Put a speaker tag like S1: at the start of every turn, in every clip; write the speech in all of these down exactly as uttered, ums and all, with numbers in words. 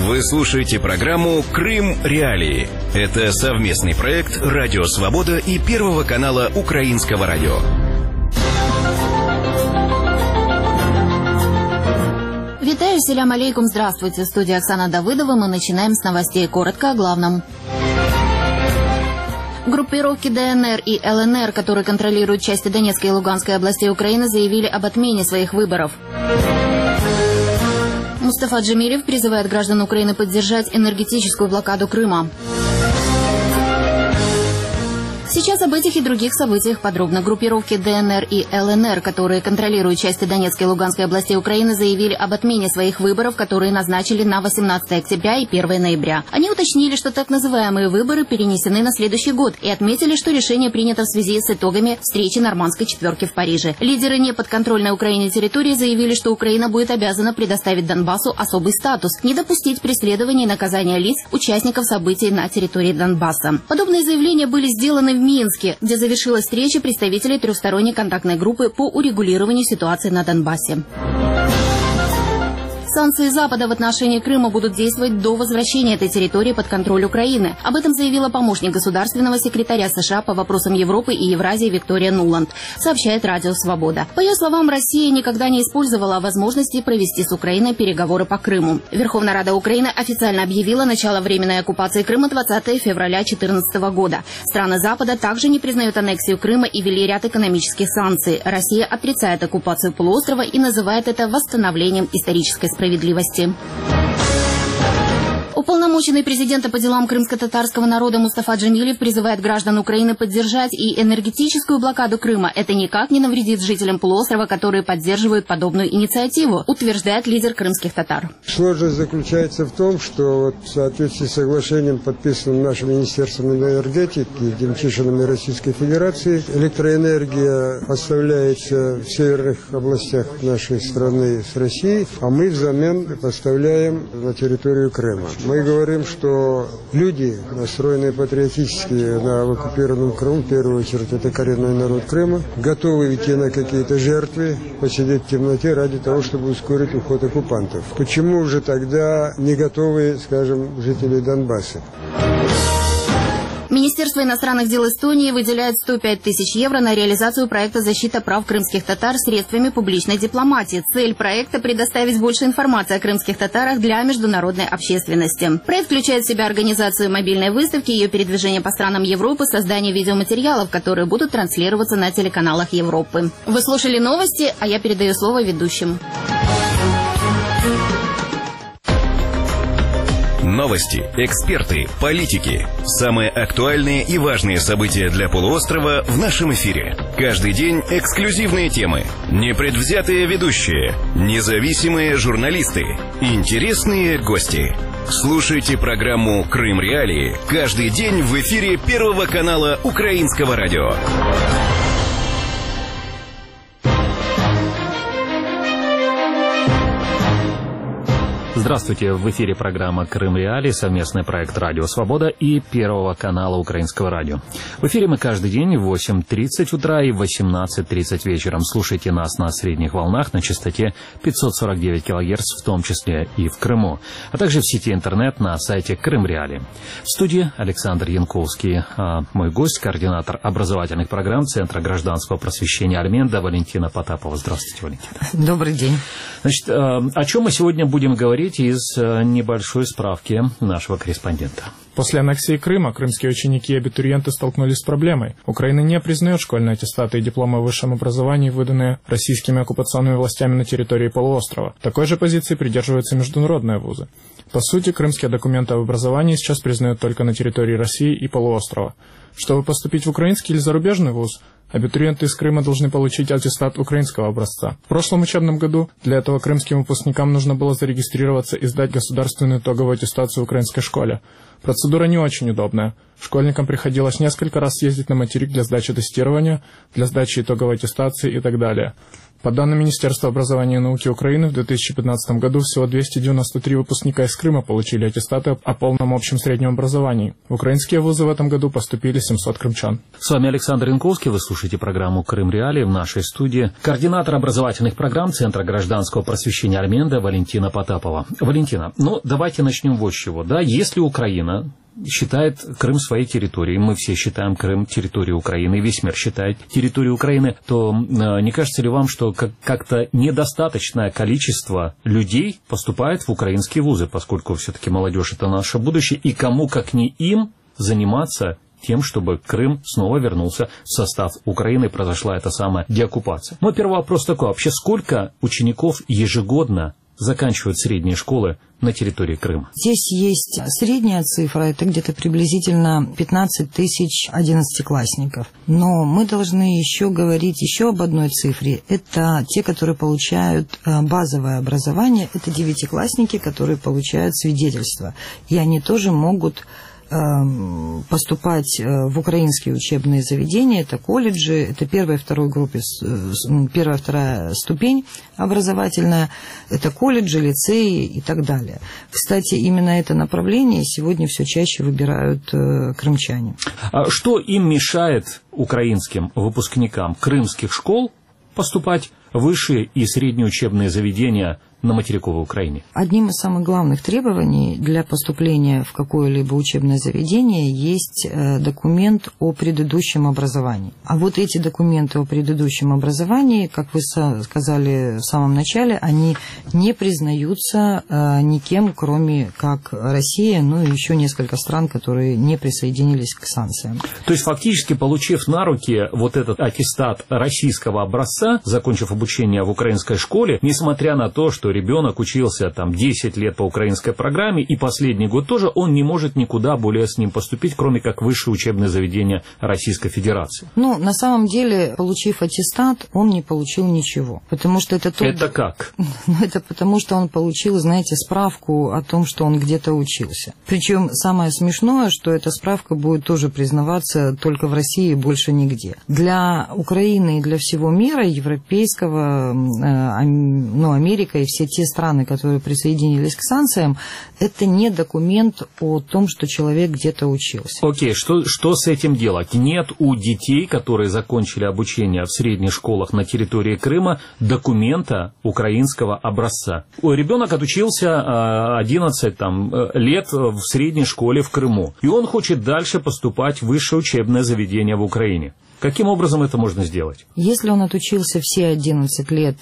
S1: Вы слушаете программу «Крым Реалии». Это совместный проект «Радио Свобода» и Первого канала Украинского радио.
S2: Витаю, селям алейкум, здравствуйте. В студии Оксана Давыдова. Мы начинаем с новостей. Коротко о главном. Группировки ДНР и ЛНР, которые контролируют части Донецкой и Луганской областей Украины, заявили об отмене своих выборов. Мустафа Джемилев призывает граждан Украины поддержать энергетическую блокаду Крыма. Сейчас об этих и других событиях подробно. Группировки ДНР и ЛНР, которые контролируют части Донецкой и Луганской областей Украины, заявили об отмене своих выборов, которые назначили на восемнадцатое октября и первое ноября. Они уточнили, что так называемые выборы перенесены на следующий год, и отметили, что решение принято в связи с итогами встречи Нормандской четверки в Париже. Лидеры неподконтрольной Украине территории заявили, что Украина будет обязана предоставить Донбассу особый статус, не допустить преследования и наказания лиц, участников событий на территории Донбасса. Подобные заявления были сделаны в Минске, где завершилась встреча представителей трехсторонней контактной группы по урегулированию ситуации на Донбассе. Санкции Запада в отношении Крыма будут действовать до возвращения этой территории под контроль Украины. Об этом заявила помощник государственного секретаря США по вопросам Европы и Евразии Виктория Нуланд, сообщает Радио Свобода. По ее словам, Россия никогда не использовала возможности провести с Украиной переговоры по Крыму. Верховная Рада Украины официально объявила начало временной оккупации Крыма двадцатого февраля две тысячи четырнадцатого года. Страны Запада также не признают аннексию Крыма и ввели ряд экономических санкций. Россия отрицает оккупацию полуострова и называет это восстановлением исторической справедливости. Справедливости. Уполномоченный президента по делам крымско-татарского народа Мустафа Джемилев призывает граждан Украины поддержать и энергетическую блокаду Крыма. Это никак не навредит жителям полуострова, которые поддерживают подобную инициативу, утверждает лидер крымских татар.
S3: Сложность заключается в том, что вот в соответствии с соглашением, подписанным нашим Министерством энергетики и Демчишиным и Российской Федерации, электроэнергия поставляется в северных областях нашей страны с Россией, а мы взамен поставляем на территорию Крыма. Мы говорим, что люди, настроенные патриотически на оккупированном Крыму, в первую очередь это коренной народ Крыма, готовы идти на какие-то жертвы, посидеть в темноте ради того, чтобы ускорить уход оккупантов. Почему же тогда не готовы, скажем, жители Донбасса?
S2: Министерство иностранных дел Эстонии выделяет сто пять тысяч евро на реализацию проекта «Защита прав крымских татар» средствами публичной дипломатии. Цель проекта – предоставить больше информации о крымских татарах для международной общественности. Проект включает в себя организацию мобильной выставки, ее передвижение по странам Европы, создание видеоматериалов, которые будут транслироваться на телеканалах Европы. Вы слушали новости, а я передаю слово ведущим.
S1: Новости, эксперты, политики. Самые актуальные и важные события для полуострова в нашем эфире. Каждый день эксклюзивные темы, непредвзятые ведущие, независимые журналисты, интересные гости. Слушайте программу «Крым Реалии» каждый день в эфире Первого канала Украинского радио.
S4: Здравствуйте, в эфире программа «Крым Реалии», совместный проект «Радио Свобода» и Первого канала Украинского радио. В эфире мы каждый день в восемь тридцать утра и в восемнадцать тридцать вечером. Слушайте нас на средних волнах на частоте пятьсот сорок девять килогерц, в том числе и в Крыму, а также в сети интернет на сайте «Крым Реалии». В студии Александр Янковский, а мой гость, координатор образовательных программ Центра гражданского просвещения «Альменда» Валентина Потапова. Здравствуйте, Валентина.
S5: Добрый день.
S4: Значит, о чем мы сегодня будем говорить из небольшой справки нашего корреспондента.
S6: После аннексии Крыма крымские ученики и абитуриенты столкнулись с проблемой. Украина не признает школьные аттестаты и дипломы о высшем образовании, выданные российскими оккупационными властями на территории полуострова. Такой же позиции придерживаются международные вузы. По сути, крымские документы об образовании сейчас признают только на территории России и полуострова. Чтобы поступить в украинский или зарубежный вуз, абитуриенты из Крыма должны получить аттестат украинского образца. В прошлом учебном году для этого крымским выпускникам нужно было зарегистрироваться и сдать государственную итоговую аттестацию в украинской школе. Процедура не очень удобная. Школьникам приходилось несколько раз ездить на материк для сдачи тестирования, для сдачи итоговой аттестации и так далее. По данным Министерства образования и науки Украины, в две тысячи пятнадцатом году всего двести девяносто три выпускника из Крыма получили аттестаты о полном общем среднем образовании. В украинские вузы в этом году поступили семьсот крымчан.
S4: С вами Александр Янковский. Вы слушаете программу «Крым Реалии». В нашей студии координатор образовательных программ Центра гражданского просвещения Альменда Валентина Потапова. Валентина, ну давайте начнем вот с чего. Да? Если Украина считает Крым своей территорией, мы все считаем Крым территорией Украины, и весь мир считает территорией Украины, то э, не кажется ли вам, что как- как-то недостаточное количество людей поступает в украинские вузы, поскольку все-таки молодежь – это наше будущее, и кому, как не им, заниматься тем, чтобы Крым снова вернулся в состав Украины, произошла эта самая деоккупация. Мой первый вопрос такой, вообще сколько учеников ежегодно заканчивают средние школы на территории Крыма?
S5: Здесь есть средняя цифра, это где-то приблизительно пятнадцать тысяч одиннадцатиклассников. Но мы должны еще говорить еще об одной цифре. Это те, которые получают базовое образование, это девятиклассники, которые получают свидетельство. И они тоже могут поступать в украинские учебные заведения, это колледжи, это первая и вторая группы, первая и вторая ступень образовательная, это колледжи, лицеи и так далее. Кстати, именно это направление сегодня все чаще выбирают крымчане.
S4: А что им мешает украинским выпускникам крымских школ поступать в высшие и средние учебные заведения на материковой Украине?
S5: Одним из самых главных требований для поступления в какое-либо учебное заведение есть документ о предыдущем образовании. А вот эти документы о предыдущем образовании, как вы сказали в самом начале, они не признаются никем, кроме как Россия, ну и еще несколько стран, которые не присоединились к санкциям.
S4: То есть фактически, получив на руки вот этот аттестат российского образца, закончив обучение в украинской школе, несмотря на то, что ребенок учился там десять лет по украинской программе, и последний год тоже, он не может никуда более с ним поступить, кроме как в высшее учебное заведение Российской Федерации.
S5: Ну, на самом деле, получив аттестат, он не получил ничего. Потому что это тот...
S4: Это как?
S5: Это потому, что он получил, знаете, справку о том, что он где-то учился. Причем самое смешное, что эта справка будет тоже признаваться только в России и больше нигде. Для Украины и для всего мира, европейского, ну, Америка и все те страны, которые присоединились к санкциям, это не документ о том, что человек где-то учился.
S4: Окей, что, что с этим делать? Нет у детей, которые закончили обучение в средних школах на территории Крыма, документа украинского образца. Ребенок отучился одиннадцать там, лет в средней школе в Крыму, и он хочет дальше поступать в высшее учебное заведение в Украине. Каким образом это можно сделать?
S5: Если он отучился все одиннадцать лет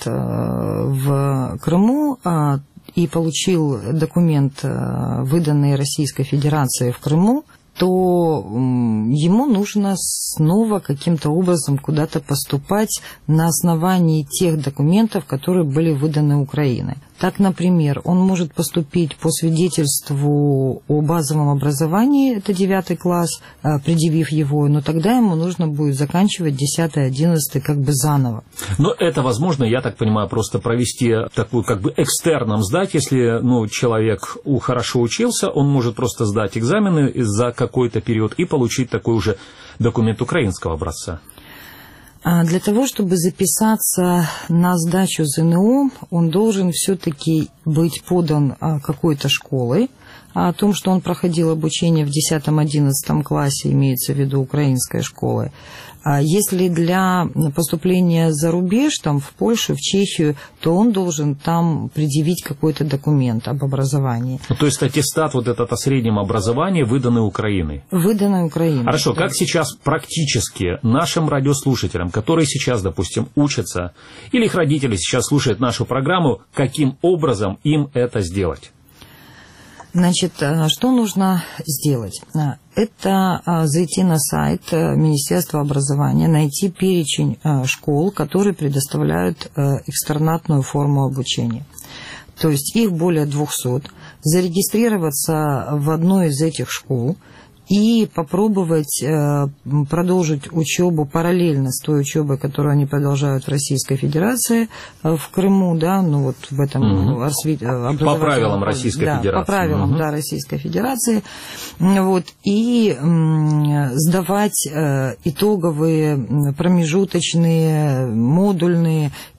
S5: в Крыму и получил документ, выданный Российской Федерацией в Крыму, то ему нужно снова каким-то образом куда-то поступать на основании тех документов, которые были выданы Украиной. Так, например, он может поступить по свидетельству о базовом образовании, это девятый класс, предъявив его, но тогда ему нужно будет заканчивать десятый, одиннадцатый как бы заново.
S4: Но это возможно, я так понимаю, просто провести такую как бы экстерном сдать, если ну, человек хорошо учился, он может просто сдать экзамены за какой-то период и получить такой уже документ украинского образца.
S5: Для того, чтобы записаться на сдачу ЗНО, он должен все-таки быть подан какой-то школой. А о том, что он проходил обучение в десятом-одиннадцатом классе, имеется в виду украинской школы. А если для поступления за рубеж, там, в Польшу, в Чехию, то он должен там предъявить какой-то документ об образовании.
S4: Ну, то есть аттестат вот этот о среднем образовании выданный Украиной?
S5: Выданный Украиной.
S4: Хорошо,
S5: да.
S4: Как сейчас практически нашим радиослушателям, которые сейчас, допустим, учатся, или их родители сейчас слушают нашу программу, каким образом им это сделать?
S5: Значит, что нужно сделать? Это зайти на сайт Министерства образования, найти перечень школ, которые предоставляют экстернатную форму обучения. То есть их более двухсот. Зарегистрироваться в одной из этих школ и попробовать э, продолжить учебу параллельно с той учебой, которую они продолжают в Российской Федерации, э, в Крыму, да, ну вот в этом
S4: угу.
S5: осви...
S4: По правилам Российской
S5: да,
S4: Федерации.
S5: По правилам, угу. да, Российской Федерации. Вот, и э, сдавать э, итоговые, промежуточные, модульные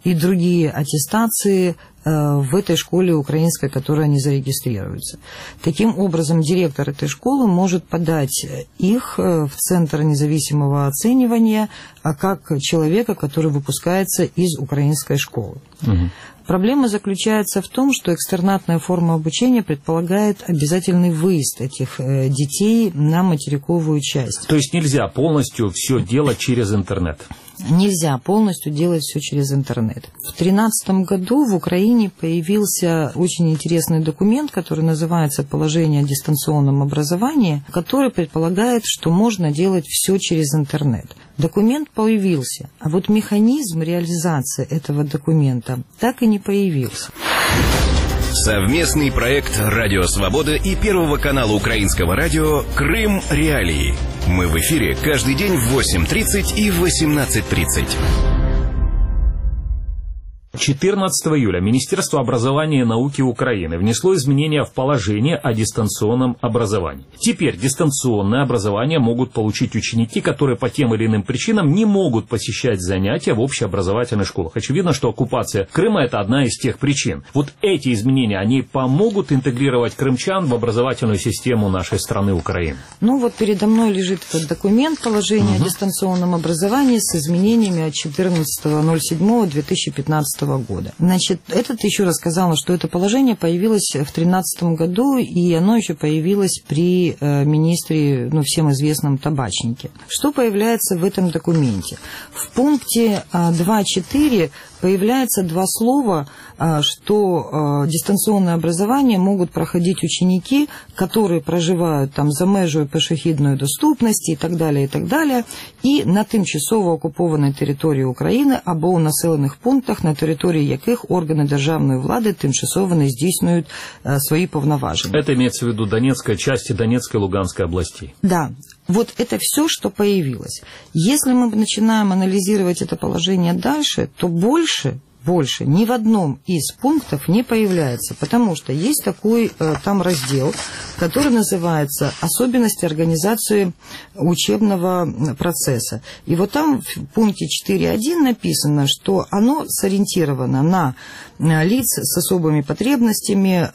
S5: и другие аттестации в этой школе украинской, в которой они зарегистрируются. Таким образом, директор этой школы может подать их в Центр независимого оценивания как человека, который выпускается из украинской школы. Угу. Проблема заключается в том, что экстернатная форма обучения предполагает обязательный выезд этих детей на материковую часть.
S4: То есть нельзя полностью все делать через интернет?
S5: Нельзя полностью делать все через интернет. В две тысячи тринадцатом году в Украине появился очень интересный документ, который называется «Положение о дистанционном образовании», который предполагает, что можно делать все через интернет. Документ появился, а вот механизм реализации этого документа так и не появился.
S1: Совместный проект «Радио Свобода» и Первого канала Украинского радио «Крым. Реалии». Мы в эфире каждый день в восемь тридцать и восемнадцать тридцать.
S4: четырнадцатого июля Министерство образования и науки Украины внесло изменения в положение о дистанционном образовании. Теперь дистанционное образование могут получить ученики, которые по тем или иным причинам не могут посещать занятия в общеобразовательных школах. Очевидно, что оккупация Крыма – это одна из тех причин. Вот эти изменения, они помогут интегрировать крымчан в образовательную систему нашей страны Украины?
S5: Ну вот передо мной лежит этот документ «Положение угу. о дистанционном образовании» с изменениями от четырнадцатого седьмого две тысячи пятнадцатого года. Значит, этот еще раз сказала, что это положение появилось в две тысячи тринадцатом году, и оно еще появилось при э, министре, ну, всем известном Табачнике. Что появляется в этом документе? В пункте э, два точка четыре появляется два слова, э, что э, дистанционное образование могут проходить ученики, которые проживают там за межою пешохідної доступности и так далее, и так далее, и на тимчасово окупованій території України або у населених пунктах, на території яких органи державної влади тимчасово не здійснюють э, свои повноважения.
S4: Это имеется в виду Донецкая часть и Донецкой и Луганской областей.
S5: Да. Вот это все, что появилось. Если мы начинаем анализировать это положение дальше, то больше, больше ни в одном из пунктов не появляется, потому что есть такой э, там раздел, который называется «Особенности организации учебного процесса». И вот там в пункте четыре точка один написано, что оно сориентировано на лиц с особыми потребностями,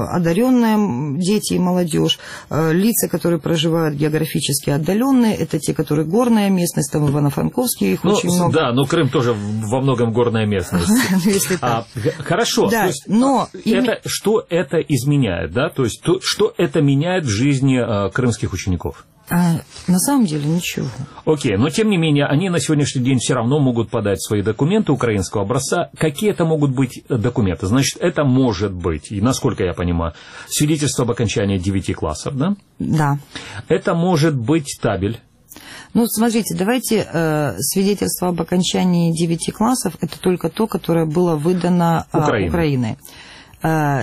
S5: одаренные дети и молодежь, лица, которые проживают географически отдаленные, это те, которые горная местность, там Ивано-Франковский, их
S4: ну,
S5: очень много.
S4: Да, но Крым тоже во многом горная местность. А, хорошо,
S5: да,
S4: то есть,
S5: но
S4: это, что это изменяет, да? То есть то, что это меняет в жизни а, крымских учеников?
S5: А, на самом деле ничего.
S4: Окей, но тем не менее, они на сегодняшний день все равно могут подать свои документы украинского образца. Какие это могут быть документы? Значит, это может быть, и насколько я понимаю, свидетельство об окончании девяти классов, да?
S5: Да.
S4: Это может быть табель.
S5: Ну, смотрите, давайте э, свидетельство об окончании девяти классов, это только то, которое было выдано э,
S4: Украиной.
S5: Украиной. Э,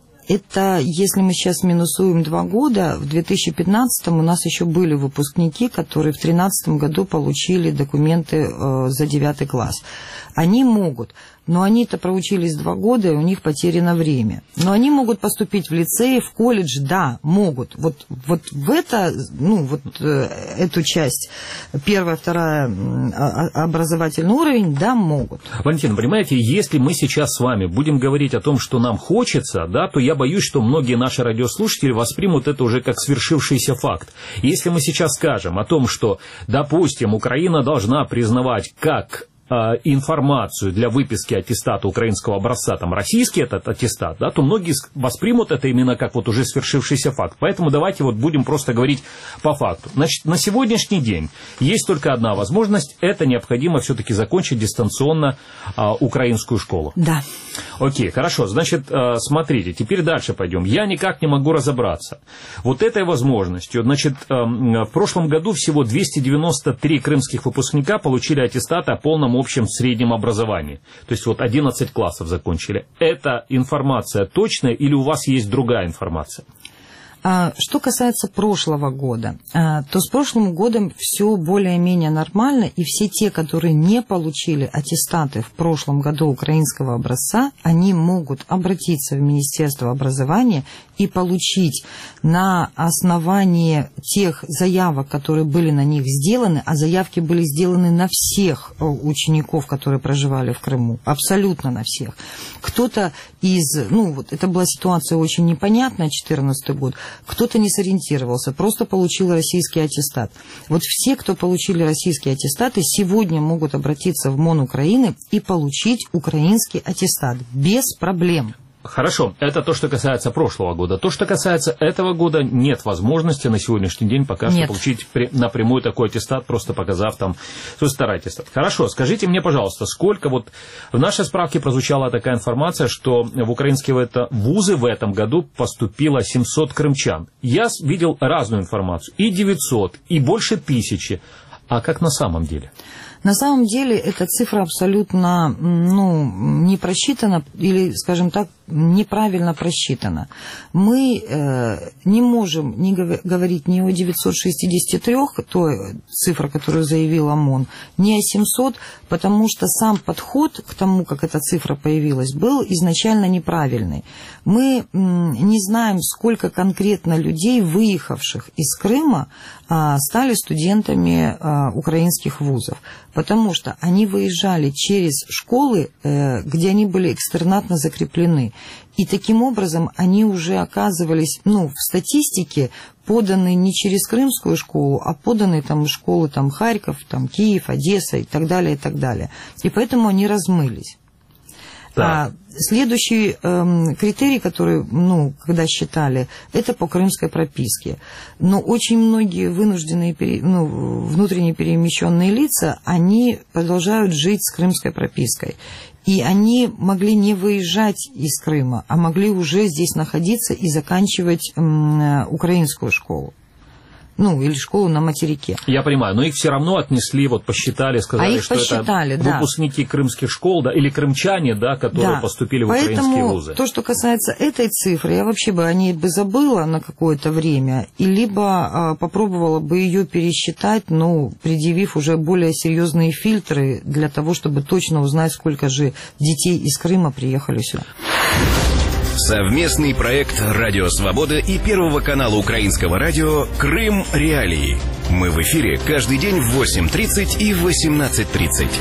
S5: это, если мы сейчас минусуем два года, в две тысячи пятнадцатом у нас еще были выпускники, которые в две тысячи тринадцатом году получили документы э, за девятый класс. Они могут, но они-то проучились два года, и у них потеряно время. Но они могут поступить в лицей, в колледж, да, могут. Вот, вот в это, ну, вот э, эту часть, первая, вторая, э, образовательный уровень, да, могут.
S4: Валентина, понимаете, если мы сейчас с вами будем говорить о том, что нам хочется, да, то я боюсь, что многие наши радиослушатели воспримут это уже как свершившийся факт. Если мы сейчас скажем о том, что, допустим, Украина должна признавать как информацию для выписки аттестата украинского образца, там, российский этот аттестат, да, то многие воспримут это именно как вот уже свершившийся факт. Поэтому давайте вот будем просто говорить по факту. Значит, на сегодняшний день есть только одна возможность, это необходимо все-таки закончить дистанционно а, украинскую школу.
S5: Да.
S4: Окей, хорошо, значит, смотрите, теперь дальше пойдем. Я никак не могу разобраться. Вот этой возможностью, значит, в прошлом году всего двести девяносто три крымских выпускника получили аттестаты о полном общем среднем образовании. То есть вот одиннадцать классов закончили. Эта информация точная или у вас есть другая информация?
S5: Что касается прошлого года, то с прошлым годом все более-менее нормально, и все те, которые не получили аттестаты в прошлом году украинского образца, они могут обратиться в Министерство образования и получить на основании тех заявок, которые были на них сделаны, а заявки были сделаны на всех учеников, которые проживали в Крыму, абсолютно на всех. Кто-то из, ну вот это была ситуация очень непонятная, две тысячи четырнадцатый год, кто-то не сориентировался, просто получил российский аттестат. Вот все, кто получили российские аттестаты, сегодня могут обратиться в МОН Украины и получить украинский аттестат без проблем.
S4: Хорошо, это то, что касается прошлого года. То, что касается этого года, нет возможности на сегодняшний день пока что получить напрямую такой аттестат, просто показав там свой старый аттестат. Хорошо, скажите мне, пожалуйста, сколько вот в нашей справке прозвучала такая информация, что в украинские вузы в этом году поступило семьсот крымчан. Я видел разную информацию, и девятьсот, и больше тысячи. А как на самом деле?
S5: На самом деле эта цифра абсолютно, ну, не просчитана, или, скажем так, неправильно просчитана. Мы э, не можем не гов- говорить ни о девятьсот шестидесяти трёх, той цифра, которую заявил ОМОН, ни о семьсот, потому что сам подход к тому, как эта цифра появилась, был изначально неправильный. Мы м, не знаем, сколько конкретно людей, выехавших из Крыма, а, стали студентами а, украинских вузов. Потому что они выезжали через школы, где они были экстернатно закреплены. И таким образом они уже оказывались, ну, в статистике поданы не через крымскую школу, а поданы там в школы там, Харьков, там, Киев, Одесса и так далее, и так далее. И поэтому они размылись. А следующий эм, критерий, который, ну, когда считали, это по крымской прописке. Но очень многие вынужденные, пере, ну, внутренне перемещенные лица, они продолжают жить с крымской пропиской. И они могли не выезжать из Крыма, а могли уже здесь находиться и заканчивать эм, украинскую школу. Ну, или школу на материке.
S4: Я понимаю, но их все равно отнесли, вот посчитали, сказали,
S5: а их
S4: что
S5: посчитали,
S4: это
S5: да.
S4: выпускники крымских школ, да, или крымчане, да, которые
S5: да.
S4: поступили в
S5: Поэтому
S4: украинские вузы.
S5: То, что касается этой цифры, я вообще бы о ней бы забыла на какое-то время, и либо а, попробовала бы ее пересчитать, ну, предъявив уже более серьезные фильтры для того, чтобы точно узнать, сколько же детей из Крыма приехали сюда.
S1: Совместный проект «Радио Свобода» и Первого канала Украинского радио «Крым. Реалии». Мы в эфире каждый день в восемь тридцать и восемнадцать тридцать.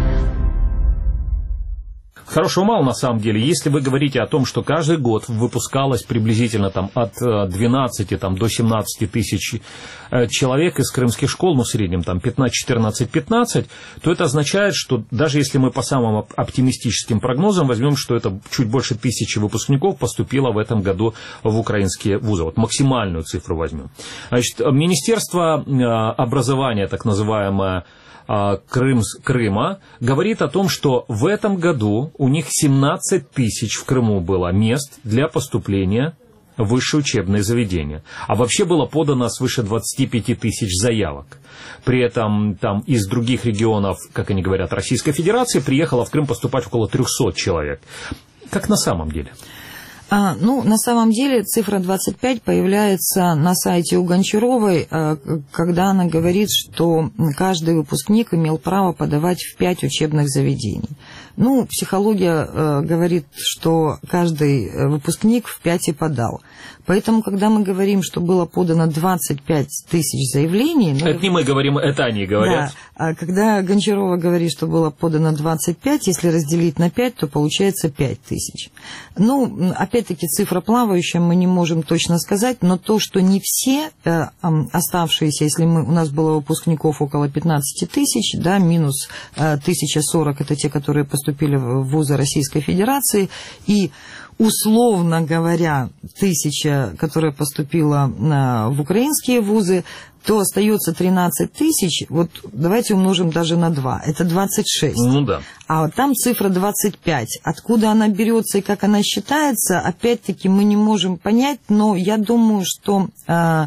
S4: Хорошего мало, на самом деле. Если вы говорите о том, что каждый год выпускалось приблизительно там, от двенадцати там, до семнадцати тысяч человек из крымских школ, ну, в среднем там, пятнадцать, четырнадцать, пятнадцать, то это означает, что даже если мы по самым оптимистическим прогнозам возьмем, что это чуть больше тысячи выпускников поступило в этом году в украинские вузы. Вот максимальную цифру возьмем. Значит, Министерство образования, так называемое, Крым, Крыма, говорит о том, что в этом году у них семнадцать тысяч в Крыму было мест для поступления в высшие учебные заведения. А вообще было подано свыше двадцати пяти тысяч заявок. При этом там из других регионов, как они говорят, Российской Федерации приехало в Крым поступать около трехсот человек. Как на самом деле?
S5: А, ну, на самом деле цифра двадцать пять появляется на сайте у Гончаровой, когда она говорит, что каждый выпускник имел право подавать в пять учебных заведений. Ну, психология э, говорит, что каждый выпускник в пять и подал. Поэтому, когда мы говорим, что было подано двадцать пять тысяч заявлений... Ну,
S4: это не мы говорим, это они говорят.
S5: Да, а когда Гончарова говорит, что было подано двадцать пять, если разделить на пять, то получается пять тысяч. Ну, опять-таки, цифра плавающая, мы не можем точно сказать, но то, что не все э, оставшиеся, если мы, у нас было выпускников около пятнадцать тысяч, да, минус э, тысяча сорок, это те, которые поступили в вузы Российской Федерации, и условно говоря, тысяча, которая поступила в украинские вузы, то остается тринадцать тысяч, вот давайте умножим даже на два, это двадцать шесть.
S4: Ну да.
S5: А вот там цифра двадцать пять. Откуда она берется и как она считается, опять-таки мы не можем понять, но я думаю, что...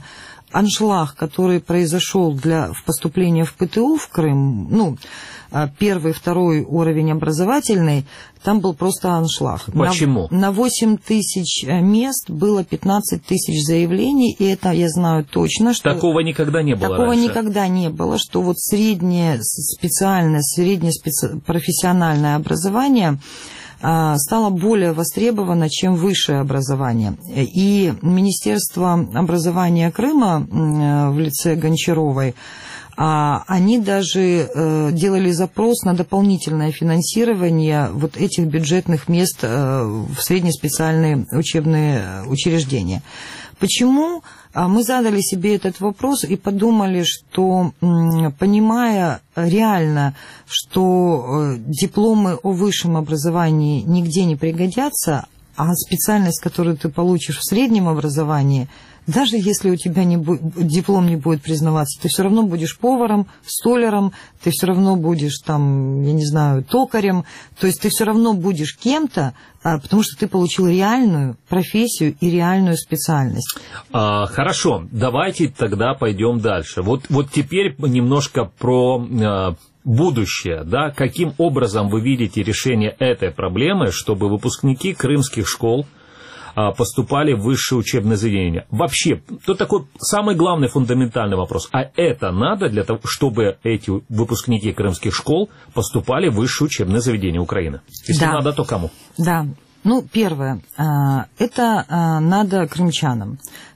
S5: аншлаг, который произошел для поступления в ПТУ в Крым, ну, первый, второй уровень образовательный, там был просто аншлаг.
S4: Почему?
S5: На, на восемь тысяч мест было пятнадцать тысяч заявлений, и это я знаю точно, что...
S4: Такого никогда не было
S5: Такого
S4: раньше.
S5: никогда не было, что вот среднее специальное, среднее специ... профессиональное образование стало более востребовано, чем высшее образование. И Министерство образования Крыма в лице Гончаровой, они даже делали запрос на дополнительное финансирование вот этих бюджетных мест в среднеспециальные учебные учреждения. Почему? Мы задали себе этот вопрос и подумали, что, понимая реально, что дипломы о высшем образовании нигде не пригодятся, а специальность, которую ты получишь в среднем образовании, даже если у тебя не будет, диплом не будет признаваться, ты все равно будешь поваром, столяром, ты все равно будешь там, я не знаю, токарем, то есть ты все равно будешь кем-то, потому что ты получил реальную профессию и реальную специальность.
S4: А, хорошо, давайте тогда пойдем дальше. Вот, вот теперь немножко про а, будущее, да, каким образом вы видите решение этой проблемы, чтобы выпускники крымских школ поступали в высшие учебные заведения. Вообще, тут такой самый главный фундаментальный вопрос. А это надо для того, чтобы эти выпускники крымских школ поступали в высшие учебные заведения Украины? Если
S5: да.
S4: надо, то кому?
S5: Да. Ну, первое. Это надо крымчанам.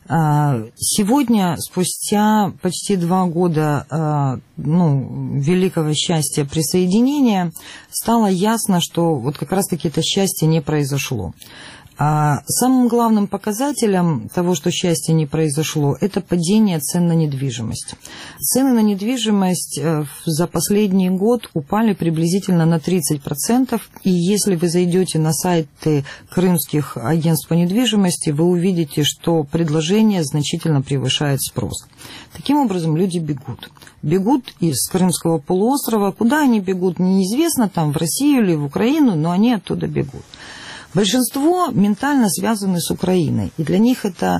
S5: Сегодня, спустя почти два года ну, великого счастья присоединения, стало ясно, что вот как раз-таки это счастье не произошло. А самым главным показателем того, что счастье не произошло, это падение цен на недвижимость. Цены на недвижимость за последний год упали приблизительно на тридцать процентов, и если вы зайдете на сайты крымских агентств по недвижимости, вы увидите, что предложение значительно превышает спрос. Таким образом, люди бегут. Бегут из Крымского полуострова. Куда они бегут, неизвестно, там в Россию или в Украину, но они оттуда бегут. Большинство ментально связаны с Украиной, и для них это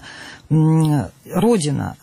S5: родина.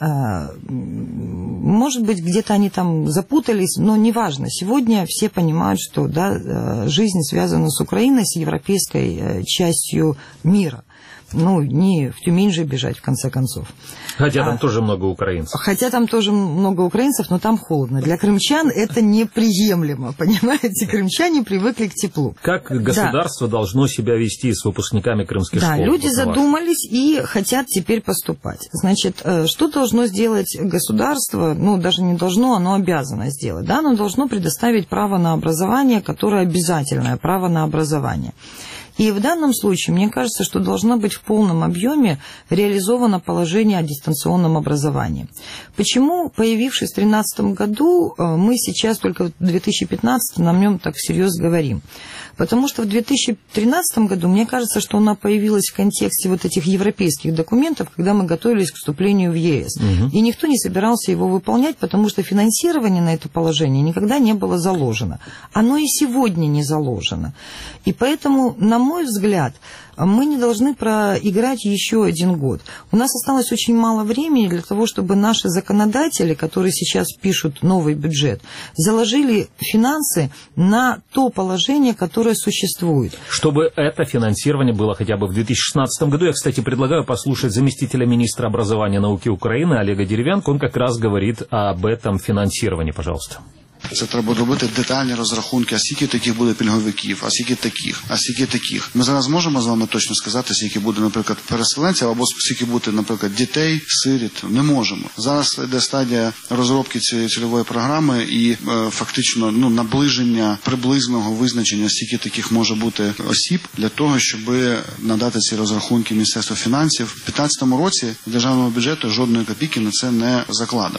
S5: Может быть, где-то они там запутались, но неважно. Сегодня все понимают, что да, жизнь связана с Украиной, с европейской частью мира. Ну, не в Тюмень же бежать, в конце концов.
S4: Хотя там
S5: а,
S4: тоже много украинцев.
S5: Хотя там тоже много украинцев, но там холодно. Для крымчан это неприемлемо, понимаете? Крымчане привыкли к теплу.
S4: Как государство да. должно себя вести с выпускниками крымских
S5: да,
S4: школ?
S5: Да, люди задумались и хотят теперь поступать. Значит, что должно сделать государство? Ну, даже не должно, оно обязано сделать. Да? Оно должно предоставить право на образование, которое обязательное право на образование. И в данном случае, мне кажется, что должно быть в полном объеме реализовано положение о дистанционном образовании. Почему, появившись в две тысячи тринадцатом году, мы сейчас только в две тысячи пятнадцатом на нем так всерьез говорим? Потому что в две тысячи тринадцатом году, мне кажется, что она появилась в контексте вот этих европейских документов, когда мы готовились к вступлению в ЕС. Угу. И никто не собирался его выполнять, потому что финансирование на это положение никогда не было заложено. Оно и сегодня не заложено. И поэтому, на мой взгляд, мы не должны проиграть еще один год. У нас осталось очень мало времени для того, чтобы наши законодатели, которые сейчас пишут новый бюджет, заложили финансы на то положение, которое существует.
S4: Чтобы это финансирование было хотя бы в две тысячи шестнадцатом году, я, кстати, предлагаю послушать заместителя министра образования и науки Украины Олега Деревянко. Он как раз говорит об этом финансировании. Пожалуйста.
S7: Це треба робити детальні розрахунки, а скільки таких буде пільговиків, а скільки таких, а скільки таких. Ми зараз можемо з вами точно сказати, скільки буде, наприклад, переселенців, або скільки буде, наприклад, дітей, сиріт. Не можемо. Зараз йде стадія розробки цієї цільової програми і е, фактично ну, наближення приблизного визначення, скільки таких може бути осіб, для того, щоб надати ці розрахунки Міністерству фінансів. У дві тисячі п'ятнадцятому році в державному бюджеті жодної копійки на це не закладено.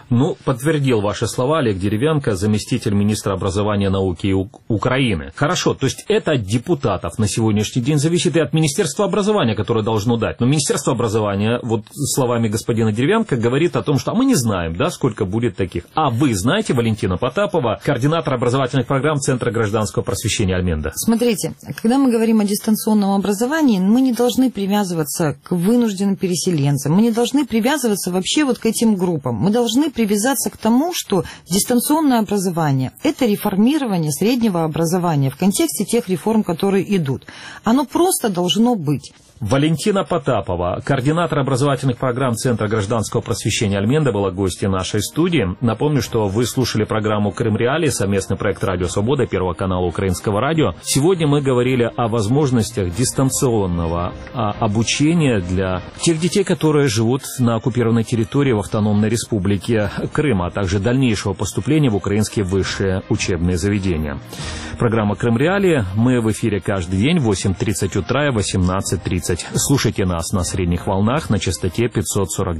S4: Ну, подтвердил ваши слова Олег Деревянко, заместитель министра образования и науки Украины. Хорошо, то есть это от депутатов на сегодняшний день зависит и от Министерства образования, которое должно дать. Но Министерство образования, вот словами господина Деревянко, говорит о том, что а мы не знаем, да, сколько будет таких. А вы знаете, Валентина Потапова, координатор образовательных программ Центра гражданского просвещения Альменда?
S5: Смотрите, когда мы говорим о дистанционном образовании, мы не должны привязываться к вынужденным переселенцам, мы не должны привязываться вообще вот к этим группам. Мы должны привязаться к тому, что дистанционное образование – это реформирование среднего образования в контексте тех реформ, которые идут. Оно просто должно быть.
S4: Валентина Потапова, координатор образовательных программ Центра гражданского просвещения Альменда, была гостьей нашей студии. Напомню, что вы слушали программу «Крым-Реалии», совместный проект «Радио Свобода», Первого канала Украинского радио. Сегодня мы говорили о возможностях дистанционного обучения для тех детей, которые живут на оккупированной территории в автономной республике Крым, а также дальнейшего поступления в украинские высшие учебные заведения. Программа «Крым-Реалии». Мы в эфире каждый день в восемь тридцать утра и восемнадцать тридцать. Слушайте нас на средних волнах на частоте пятьсот сорок.